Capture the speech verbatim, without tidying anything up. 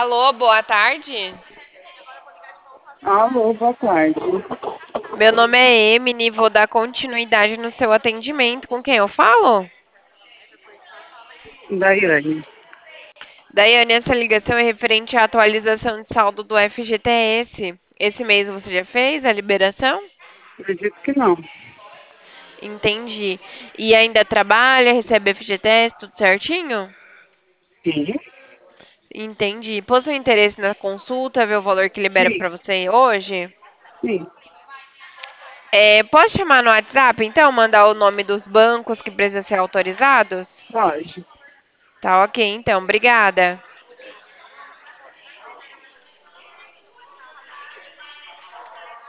Alô, boa tarde. Alô, boa tarde. Meu nome é Emily, vou dar continuidade no seu atendimento. Com quem eu falo? Daiane. Daiane, essa ligação é referente à atualização de saldo do F G T S. Esse mês você já fez a liberação? Acredito que não. Entendi. E ainda trabalha, recebe F G T S, tudo certinho? Sim, Entendi. Possui interesse na consulta, ver o valor que libera sim, para você hoje? sim. É, posso chamar no WhatsApp, então, mandar o nome dos bancos que precisam ser autorizados? Pode. Tá ok, então. Obrigada.